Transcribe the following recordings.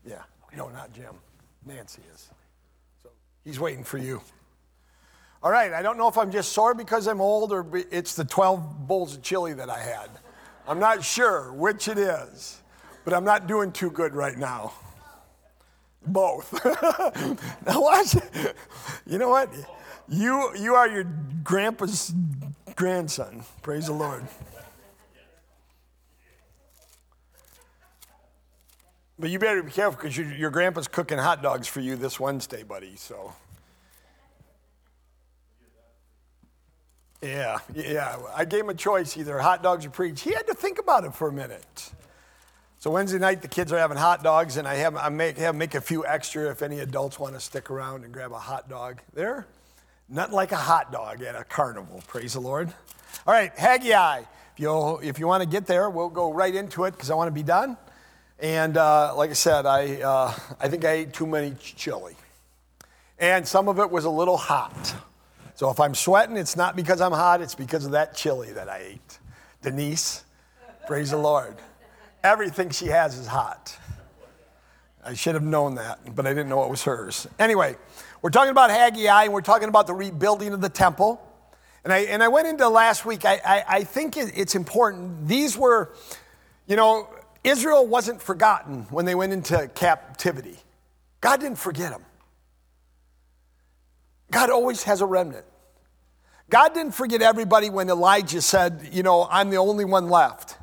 Yeah. No, not Jim. Nancy is. So he's waiting for you. All right. I don't know if I'm just sore because I'm old or it's the 12 bowls of chili that I had. I'm not sure which it is, but I'm not doing too good right now. Both. Now watch. You know what? You are your grandpa's grandson. Praise the Lord. But you better be careful because your grandpa's cooking hot dogs for you this Wednesday, buddy. So, yeah. I gave him a choice, either hot dogs or preach. He had to think about it for a minute. So Wednesday night, the kids are having hot dogs, and I make a few extra if any adults want to stick around and grab a hot dog. There, nothing like a hot dog at a carnival. Praise the Lord. All right, Haggai. If you want to get there, we'll go right into it because I want to be done. And like I said, I think I ate too many chili, and some of it was a little hot. So if I'm sweating, it's not because I'm hot; it's because of that chili that I ate. Denise, praise the Lord. Everything she has is hot. I should have known that, but I didn't know it was hers. Anyway, we're talking about Haggai, and we're talking about the rebuilding of the temple. And I went into last week. I think it's important. These were, Israel wasn't forgotten when they went into captivity. God didn't forget them. God always has a remnant. God didn't forget everybody when Elijah said, I'm the only one left.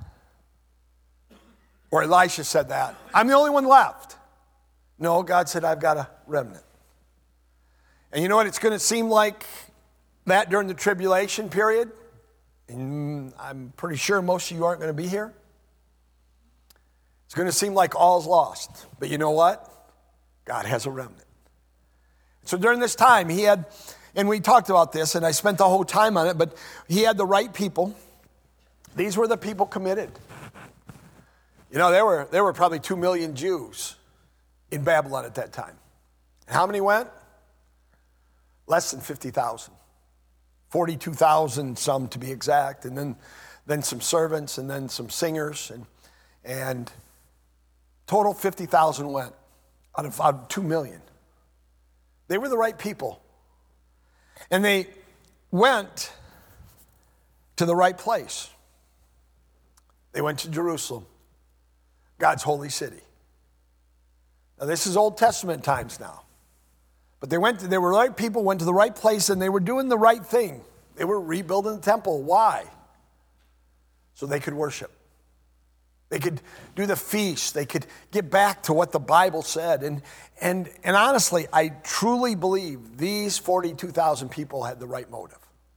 Or Elisha said that. I'm the only one left. No, God said, I've got a remnant. And you know what? It's going to seem like that during the tribulation period. And I'm pretty sure most of you aren't going to be here. It's going to seem like all's lost. But you know what? God has a remnant. So during this time, he had, and we talked about this, and I spent the whole time on it, but he had the right people. These were the people committed. There were probably 2 million Jews in Babylon at that time. And how many went? Less than 50,000. 42,000 some to be exact, and then some servants, and then some singers, and total 50,000 went out of 2 million. They were the right people. And they went to the right place. They went to Jerusalem, God's holy city. Now this is Old Testament times now. But they were the right people, went to the right place, and they were doing the right thing. They were rebuilding the temple. Why? So they could worship. They could do the feast. They could get back to what the Bible said. And honestly, I truly believe these 42,000 people had the right motive.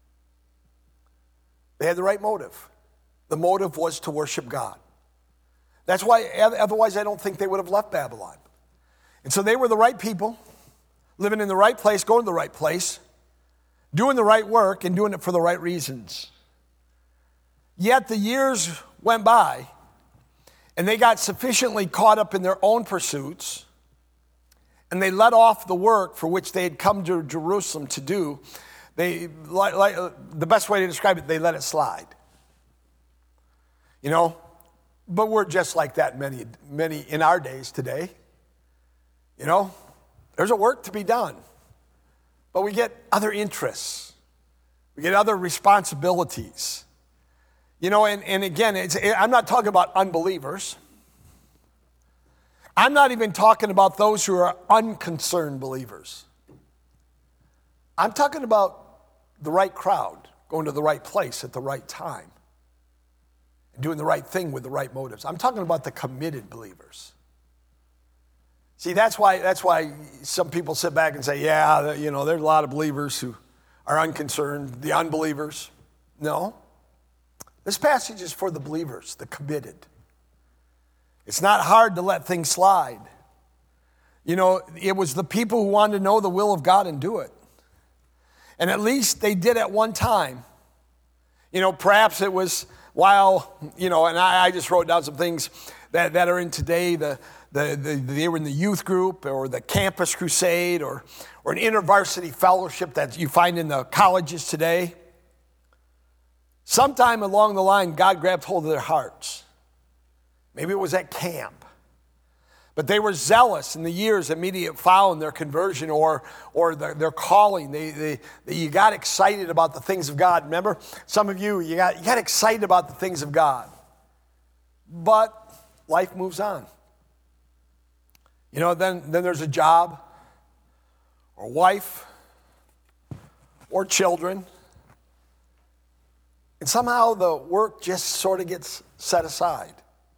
They had the right motive. The motive was to worship God. That's why, otherwise I don't think they would have left Babylon. And so they were the right people, living in the right place, going to the right place, doing the right work, and doing it for the right reasons. Yet the years went by, and they got sufficiently caught up in their own pursuits, and they let off the work for which they had come to Jerusalem to do. The best way to describe it, they let it slide. But we're just like that many in our days today. There's a work to be done. But we get other interests. We get other responsibilities. And again, I'm not talking about unbelievers. I'm not even talking about those who are unconcerned believers. I'm talking about the right crowd, going to the right place at the right time, and doing the right thing with the right motives. I'm talking about the committed believers. See, that's why some people sit back and say, there's a lot of believers who are unconcerned, the unbelievers. No. This passage is for the believers, the committed. It's not hard to let things slide. It was the people who wanted to know the will of God and do it. And at least they did at one time. Perhaps it was while, and I just wrote down some things that are in today, they were in the youth group or the campus crusade or an intervarsity fellowship that you find in the colleges today. Sometime along the line, God grabbed hold of their hearts. Maybe it was at camp. But they were zealous in the years immediate following their conversion or their calling. You got excited about the things of God. Remember, some of you got excited about the things of God. But life moves on. Then there's a job or wife or children. And somehow the work just sort of gets set aside.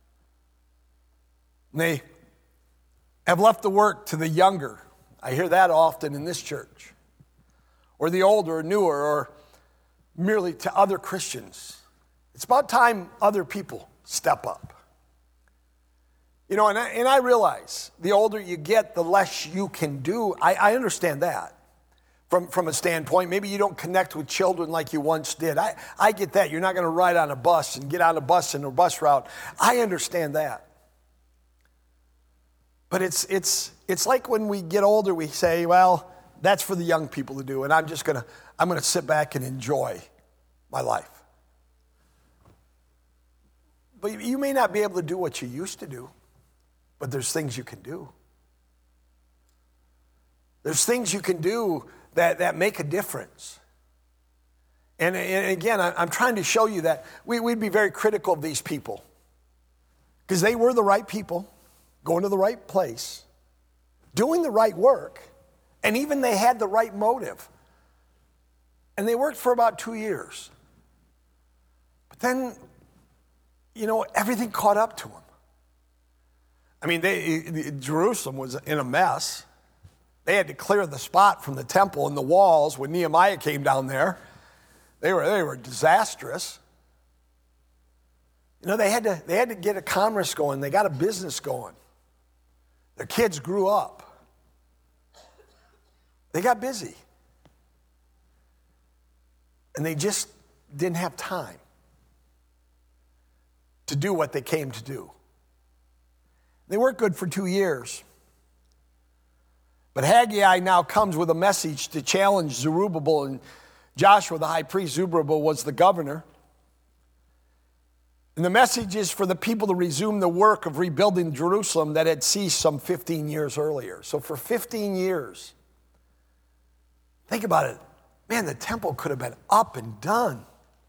And they have left the work to the younger. I hear that often in this church. Or the older or newer, or merely to other Christians. It's about time other people step up. And I realize the older you get, the less you can do. I understand that from a standpoint. Maybe you don't connect with children like you once did. I get that. You're not going to ride on a bus and get on a bus in a bus route. I understand that. But it's like when we get older, we say, well, that's for the young people to do, and I'm going to sit back and enjoy my life. But you may not be able to do what you used to do, but there's things you can do. There's things you can do that make a difference. And again, I'm trying to show you that we'd be very critical of these people because they were the right people, going to the right place, doing the right work, and even they had the right motive. And they worked for about 2 years. But then, everything caught up to them. I mean, Jerusalem was in a mess. They had to clear the spot from the temple and the walls when Nehemiah came down there. They were disastrous. They had to get a commerce going. They got a business going. Their kids grew up. They got busy. And they just didn't have time to do what they came to do. They weren't good for 2 years. But Haggai now comes with a message to challenge Zerubbabel and Joshua, the high priest. Zerubbabel was the governor. And the message is for the people to resume the work of rebuilding Jerusalem that had ceased some 15 years earlier. So for 15 years, think about it. Man, the temple could have been up and done.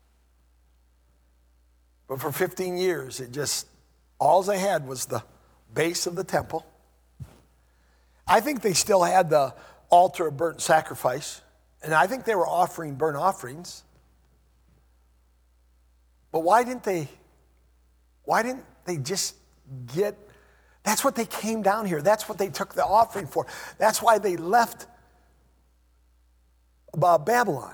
But for 15 years, all they had was the base of the temple. I think they still had the altar of burnt sacrifice, and I think they were offering burnt offerings. But why didn't they just that's what they came down here. That's what they took the offering for. That's why they left Babylon.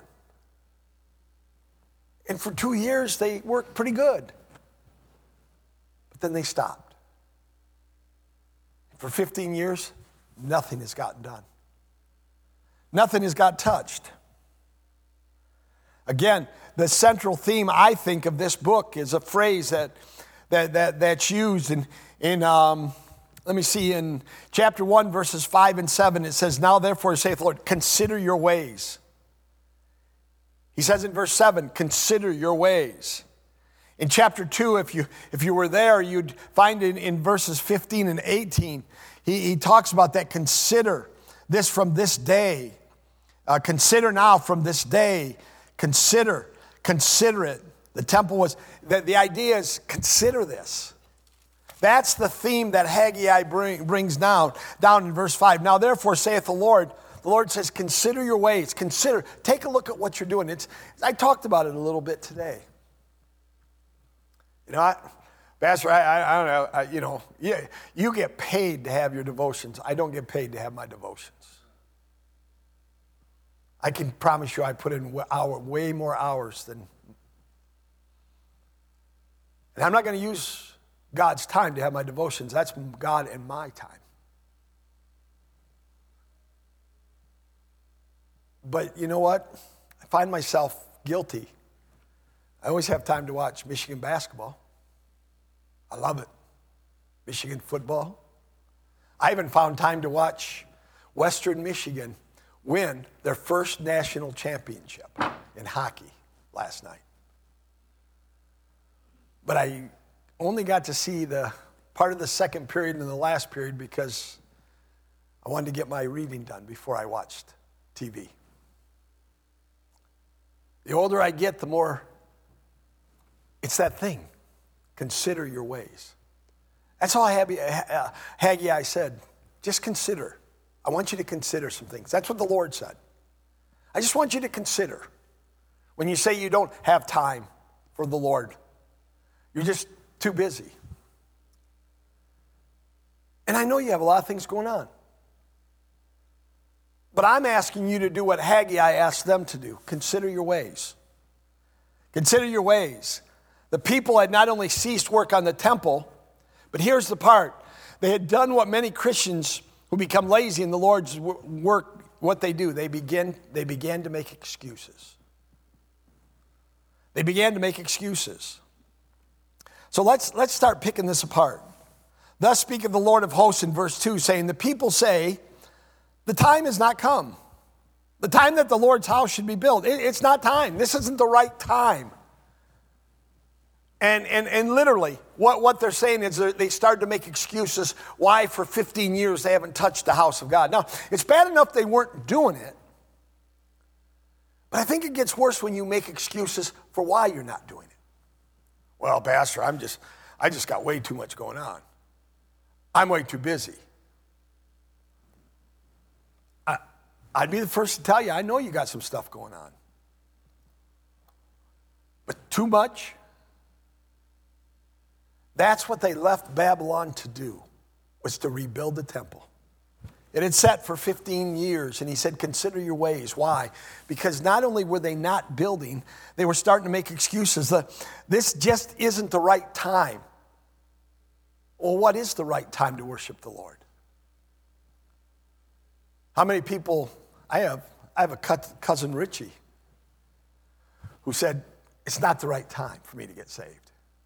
And for 2 years, they worked pretty good. But then they stopped. For 15 years, nothing has gotten done. Nothing has got touched. Again, the central theme, I think, of this book is a phrase that's used in in chapter 1, verses 5 and 7. It says, "Now therefore, saith the Lord, consider your ways." He says in verse 7, consider your ways. In chapter 2, if you were there, you'd find it in verses 15 and 18. He talks about that, consider this from this day. Consider now from this day. Consider it. The temple was, the idea is consider this. That's the theme that Haggai brings down in verse 5. Now therefore saith the Lord says, consider your ways. Take a look at what you're doing. I talked about it a little bit today. Pastor, I don't know. You get paid to have your devotions. I don't get paid to have my devotions. I can promise you I put in way more hours than. And I'm not going to use God's time to have my devotions. That's God and my time. But you know what? I find myself guilty. I always have time to watch Michigan basketball. I love it. Michigan football. I even found time to watch Western Michigan win their first national championship in hockey last night. But I only got to see the part of the second period and the last period because I wanted to get my reading done before I watched TV. The older I get, the more it's that thing. Consider your ways. That's all Haggai said. Just consider. I want you to consider some things. That's what the Lord said. I just want you to consider. When you say you don't have time for the Lord, you're just too busy. And I know you have a lot of things going on. But I'm asking you to do what Haggai asked them to do. Consider your ways. Consider your ways. The people had not only ceased work on the temple, but here's the part. They had done what many Christians who become lazy in the Lord's work, what they do. They began to make excuses. They began to make excuses. So let's start picking this apart. Thus speaketh the Lord of hosts in verse 2, saying, the people say, the time has not come. The time that the Lord's house should be built. It's not time. This isn't the right time. And literally, what they're saying is they started to make excuses why for 15 years they haven't touched the house of God. Now, it's bad enough they weren't doing it, but I think it gets worse when you make excuses for why you're not doing it. Well, Pastor, I just got way too much going on. I'm way too busy. I'd be the first to tell you, I know you got some stuff going on. But too much? That's what they left Babylon to do, was to rebuild the temple. It had sat for 15 years, and he said, consider your ways. Why? Because not only were they not building, they were starting to make excuses. This just isn't the right time. Well, what is the right time to worship the Lord? How many people, I have a cousin Richie, who said, it's not the right time for me to get saved.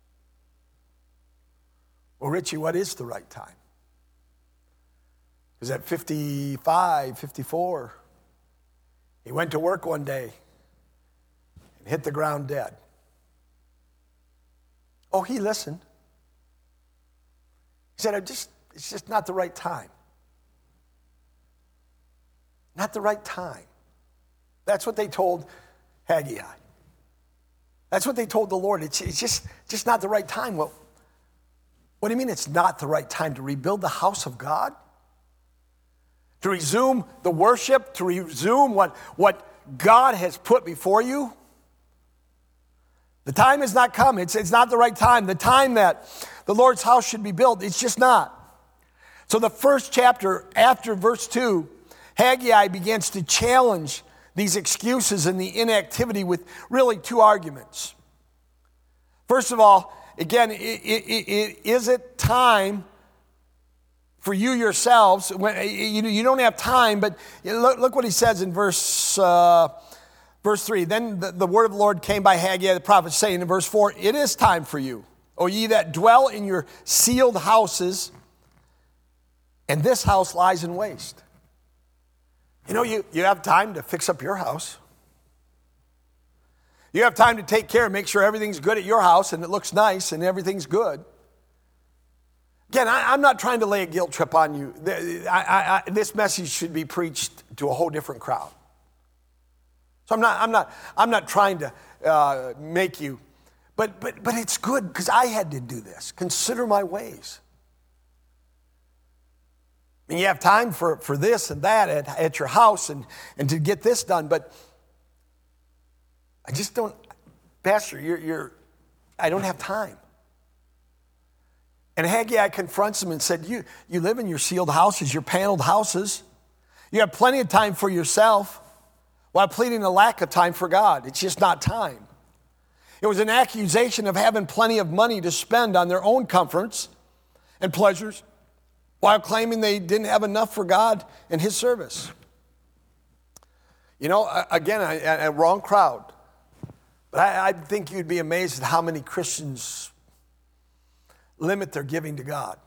Well, Richie, what is the right time? Because at 55, 54, he went to work one day and hit the ground dead. Oh, he listened. He said, it's just not the right time. Not the right time. That's what they told Haggai. That's what they told the Lord. It's just not the right time. Well, what do you mean it's not the right time to rebuild the house of God? To resume the worship, to resume what God has put before you? The time has not come. It's not the right time. The time that the Lord's house should be built, it's just not. So the first chapter, after verse 2, Haggai begins to challenge these excuses and the inactivity with really two arguments. First of all, again, is it time for you yourselves? When you don't have time, but look what he says in verse 3. Then the word of the Lord came by Haggai the prophet, saying in verse 4, it is time for you, O ye that dwell in your sealed houses, and this house lies in waste. You know, you have time to fix up your house. You have time to take care and make sure everything's good at your house and it looks nice and everything's good. Again, I'm not trying to lay a guilt trip on you. This message should be preached to a whole different crowd. So I'm not trying to make you, but it's good because I had to do this. Consider my ways. I mean, you have time for this and that at your house and to get this done, but I just don't, Pastor, I don't have time. And Haggai confronts him and said, you live in your sealed houses, your paneled houses. You have plenty of time for yourself while pleading a lack of time for God. It's just not time. It was an accusation of having plenty of money to spend on their own comforts and pleasures while claiming they didn't have enough for God and his service. You know, again, a wrong crowd. But I think you'd be amazed at how many Christians limit their giving to God.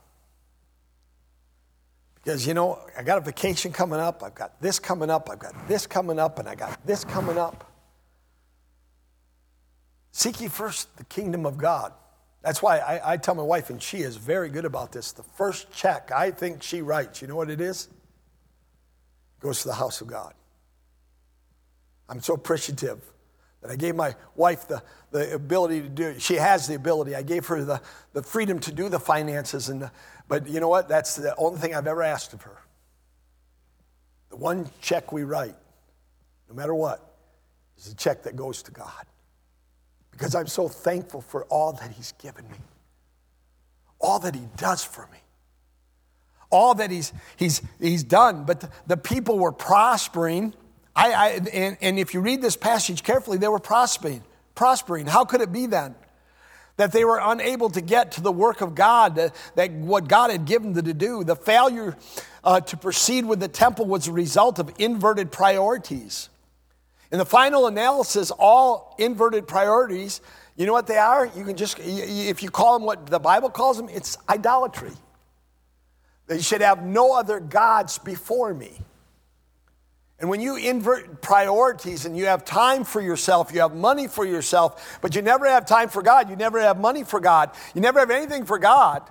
Because, you know, I got a vacation coming up, I've got this coming up, I've got this coming up, and I got this coming up. Seek ye first the kingdom of God That's why I tell my wife, and she is very good about this, the first check I think she writes, you know what it is? It goes to the house of God. I'm so appreciative that I gave my wife the ability to do it. She has the ability. I gave her the freedom to do the finances. But you know what? That's the only thing I've ever asked of her. The one check we write, no matter what, is a check that goes to God. Because I'm so thankful for all that he's given me. All that he does for me. All that he's done. But the people were prospering. And if you read this passage carefully, they were prospering. How could it be then? That they were unable to get to the work of God, that what God had given them to do. The failure to proceed with the temple was a result of inverted priorities. In the final analysis, all inverted priorities, you know what they are? You can just, if you call them what the Bible calls them, it's idolatry. They should have no other gods before me. And when you invert priorities and you have time for yourself, you have money for yourself, but you never have time for God, you never have money for God, you never have anything for God,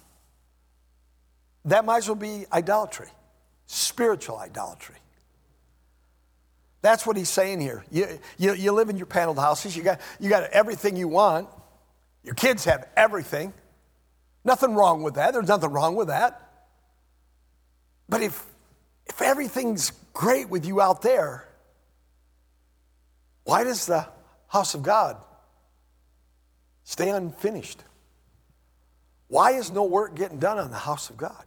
that might as well be idolatry, spiritual idolatry. That's what he's saying here. You live in your paneled houses, you got everything you want, your kids have everything, nothing wrong with that, there's nothing wrong with that. But if everything's great with you out there, why does the house of God stay unfinished? Why is no work getting done on the house of God?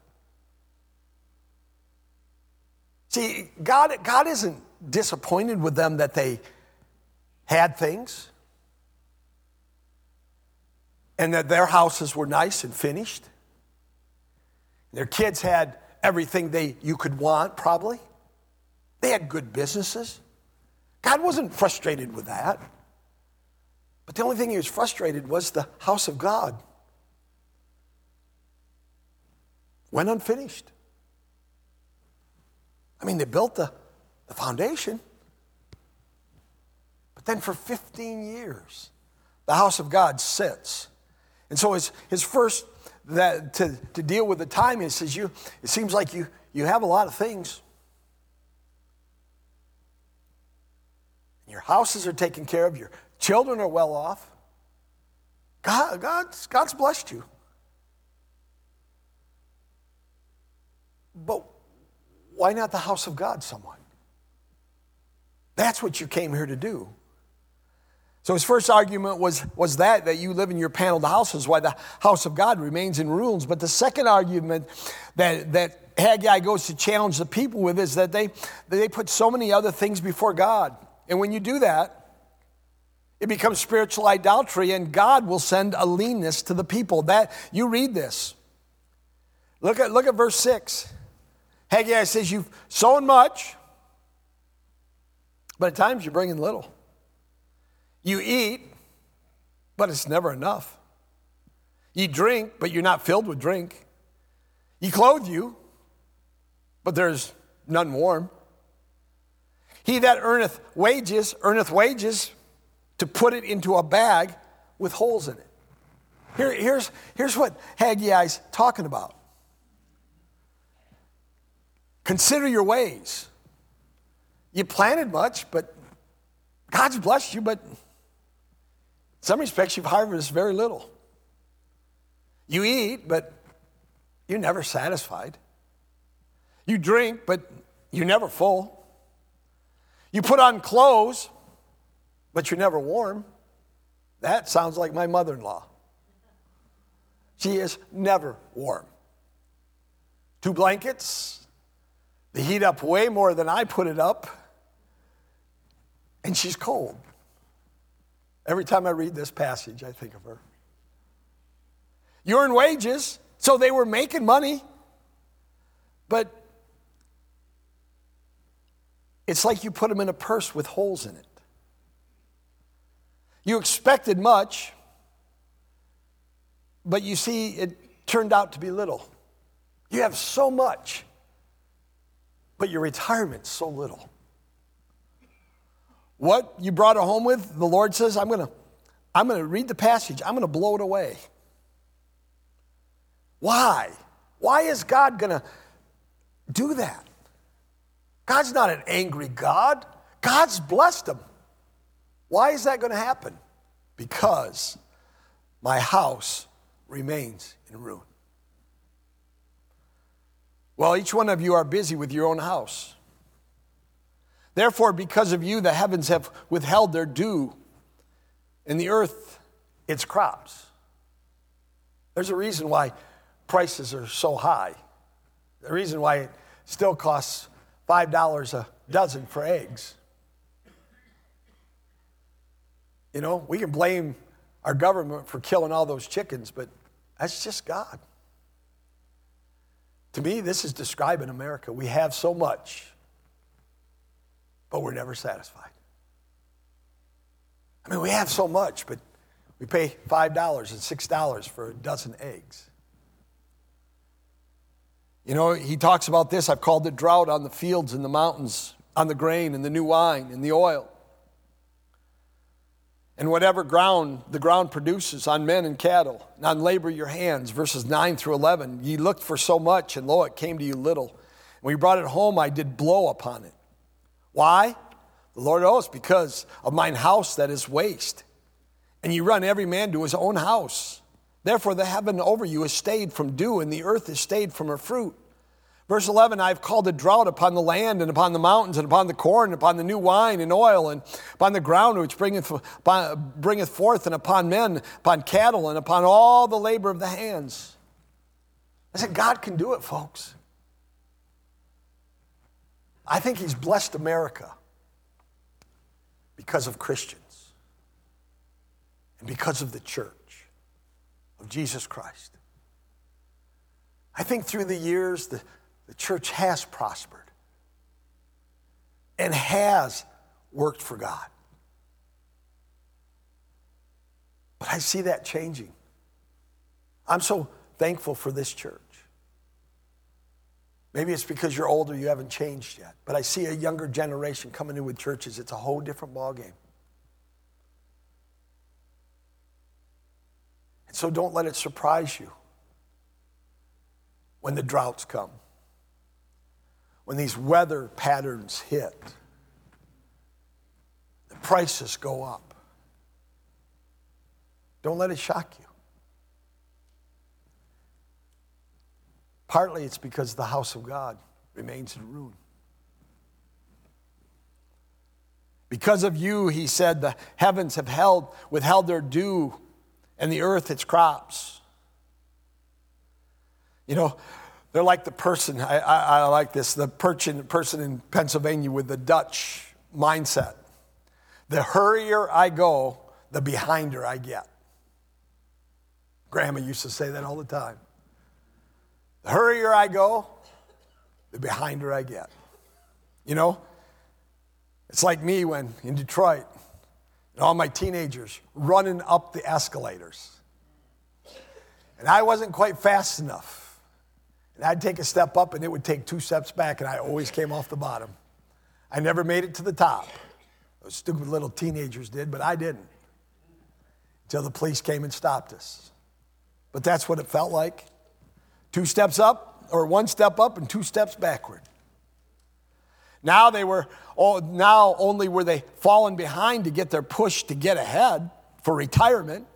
See, God isn't disappointed with them that they had things and that their houses were nice and finished. Their kids had everything you could want, probably. They had good businesses. God wasn't frustrated with that. But the only thing he was frustrated was the house of God went unfinished. I mean, they built the foundation. But then for 15 years, the house of God sits. And so his first, to deal with the time, he says, it seems like you have a lot of things. Your houses are taken care of. Your children are well off. God's blessed you. But why not the house of God somewhat? That's what you came here to do. So his first argument was that you live in your paneled houses, why the house of God remains in ruins. But the second argument that Haggai goes to challenge the people with is that they put so many other things before God. And when you do that, it becomes spiritual idolatry, and God will send a leanness to the people. That you read this. Look at verse 6. Haggai says, you've sown much, but at times you're bringing little. You eat, but it's never enough. You drink, but you're not filled with drink. You clothe you, but there's none warm. He that earneth wages to put it into a bag with holes in it. Here's what Haggai's talking about. Consider your ways. You planted much, but God's blessed you, but in some respects you've harvested very little. You eat, but you're never satisfied. You drink, but you're never full. You put on clothes, but you're never warm. That sounds like my mother-in-law. She is never warm. 2 blankets, they heat up way more than I put it up, and she's cold. Every time I read this passage, I think of her. You earn wages, so they were making money, but it's like you put them in a purse with holes in it. You expected much, but you see it turned out to be little. You have so much, but your retirement's so little. What you brought it home with, the Lord says, I'm going to read the passage. I'm going to blow it away. Why? Why is God going to do that? God's not an angry God. God's blessed them. Why is that going to happen? Because my house remains in ruin. Well, each one of you are busy with your own house. Therefore, because of you, the heavens have withheld their dew, and the earth its crops. There's a reason why prices are so high. The reason why it still costs $5 a dozen for eggs. You know, we can blame our government for killing all those chickens, but that's just God. To me, this is describing America. We have so much, but we're never satisfied. I mean, we have so much, but we pay $5 and $6 for a dozen eggs. You know, he talks about this. I've called it drought on the fields and the mountains, on the grain and the new wine and the oil. And whatever ground the ground produces, on men and cattle, and on labor your hands. Verses 9 through 11. Ye looked for so much, and lo, it came to you little. When you brought it home, I did blow upon it. Why? The Lord knows, because of mine house that is waste. And you run every man to his own house. Therefore the heaven over you is stayed from dew, and the earth is stayed from her fruit. Verse 11, I have called a drought upon the land and upon the mountains and upon the corn and upon the new wine and oil and upon the ground which bringeth forth, and upon men, upon cattle, and upon all the labor of the hands. I said, God can do it, folks. I think he's blessed America because of Christians and because of the church of Jesus Christ. I think through the years, the church has prospered and has worked for God. But I see that changing. I'm so thankful for this church. Maybe it's because you're older, you haven't changed yet. But I see a younger generation coming in with churches. It's a whole different ballgame. And so don't let it surprise you when the droughts come, when these weather patterns hit, the prices go up. Don't let it shock you. Partly it's because the house of God remains in ruin. Because of you, he said, the heavens have withheld their dew, and the earth its crops. You know, they're like the person, I like this, the person in Pennsylvania with the Dutch mindset. The hurrier I go, the behinder I get. Grandma used to say that all the time. The hurrier I go, the behinder I get. You know, it's like me when in Detroit, and all my teenagers running up the escalators. And I wasn't quite fast enough. And I'd take a step up and it would take 2 steps back, and I always came off the bottom. I never made it to the top. Those stupid little teenagers did, but I didn't. Until the police came and stopped us. But that's what it felt like. 2 steps up, or 1 step up and 2 steps backward. Now only were they falling behind to get their push to get ahead for retirement.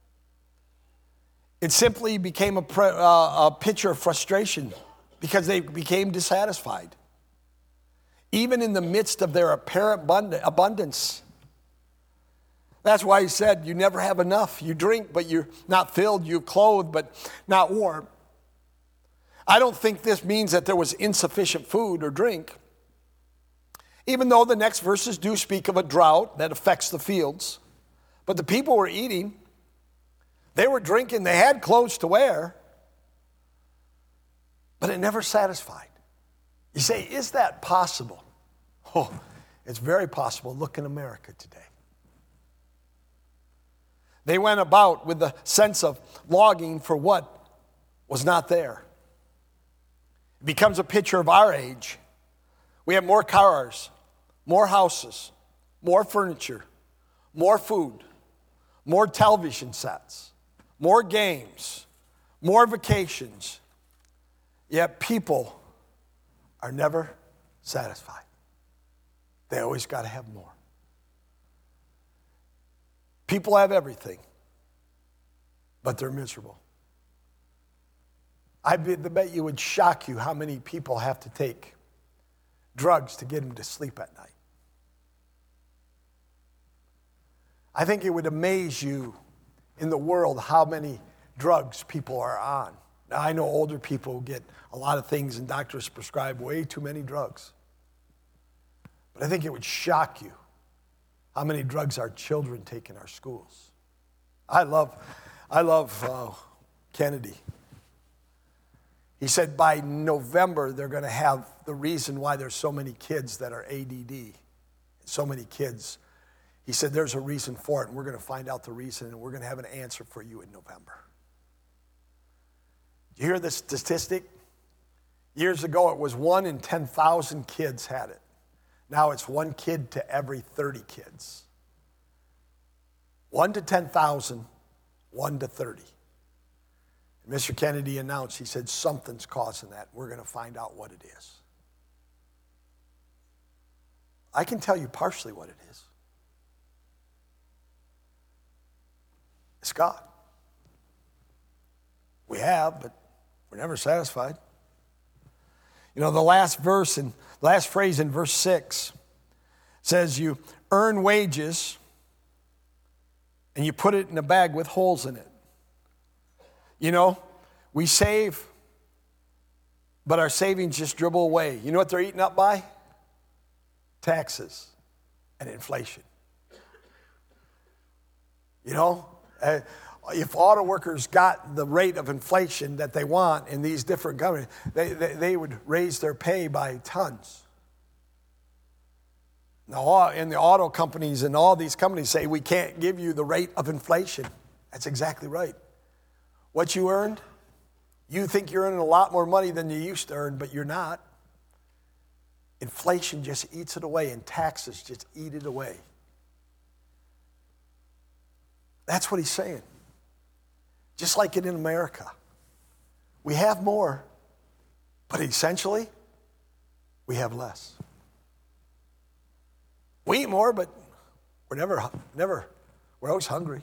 It simply became a picture of frustration because they became dissatisfied. Even in the midst of their apparent abundance. That's why he said, you never have enough. You drink, but you're not filled. You clothe, but not warm. I don't think this means that there was insufficient food or drink. Even though the next verses do speak of a drought that affects the fields. But the people were eating. They were drinking. They had clothes to wear. But it never satisfied. You say, is that possible? Oh, it's very possible. Look in America today. They went about with the sense of longing for what was not there. It becomes a picture of our age. We have more cars, more houses, more furniture, more food, more television sets, more games, more vacations, yet people are never satisfied. They always got to have more. People have everything, but they're miserable. I bet you would shock you how many people have to take drugs to get them to sleep at night. I think it would amaze you in the world how many drugs people are on. Now, I know older people get a lot of things and doctors prescribe way too many drugs. But I think it would shock you how many drugs our children take in our schools. I love Kennedy. He said by November they're going to have the reason why there's so many kids that are ADD. So many kids. He said there's a reason for it, and we're going to find out the reason, and we're going to have an answer for you in November. You hear this statistic? Years ago, it was 1 in 10,000 kids had it. Now it's 1 kid to every 30 kids. 1 to 10,000, 1 to 30. And Mr. Kennedy announced, he said, something's causing that. We're going to find out what it is. I can tell you partially what it is. It's God. We have, but we're never satisfied. You know, the last phrase in verse 6 says you earn wages and you put it in a bag with holes in it. You know, we save, but our savings just dribble away. You know what they're eaten up by? Taxes and inflation. You know, if auto workers got the rate of inflation that they want in these different governments, they would raise their pay by tons. Now, and the auto companies and all these companies say, we can't give you the rate of inflation. That's exactly right. What you earned, you think you're earning a lot more money than you used to earn, but you're not. Inflation just eats it away, and taxes just eat it away. That's what he's saying. Just like it in America. We have more, but essentially, we have less. We eat more, but we're we're always hungry.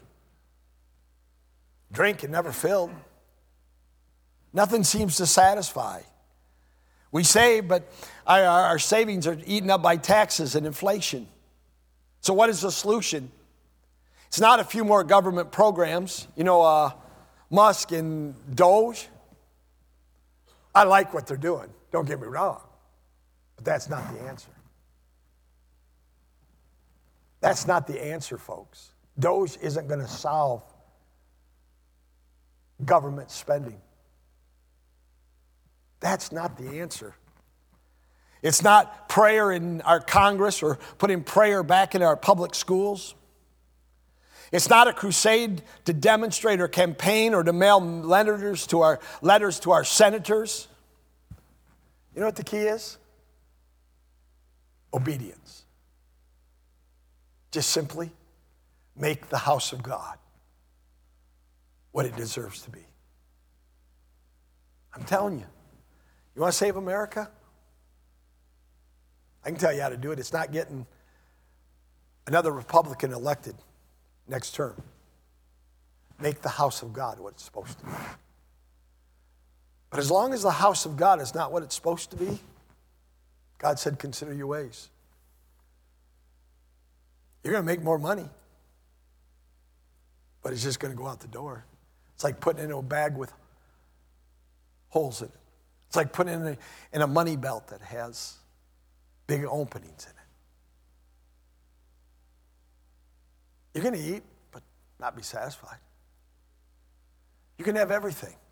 Drink and never filled. Nothing seems to satisfy. We save, but our savings are eaten up by taxes and inflation. So what is the solution? It's not a few more government programs. You know, Musk and Doge. I like what they're doing. Don't get me wrong. But that's not the answer. That's not the answer, folks. Doge isn't going to solve government spending. That's not the answer. It's not prayer in our Congress or putting prayer back in our public schools. It's not a crusade to demonstrate or campaign or to mail letters to our senators. You know what the key is? Obedience. Just simply make the house of God what it deserves to be. I'm telling you. You want to save America? I can tell you how to do it. It's not getting another Republican elected next term. Make the house of God what it's supposed to be. But as long as the house of God is not what it's supposed to be, God said, consider your ways. You're going to make more money, but it's just going to go out the door. It's like putting it in a bag with holes in it. It's like putting it in a money belt that has big openings in it. You're going to eat, but not be satisfied. You can have everything,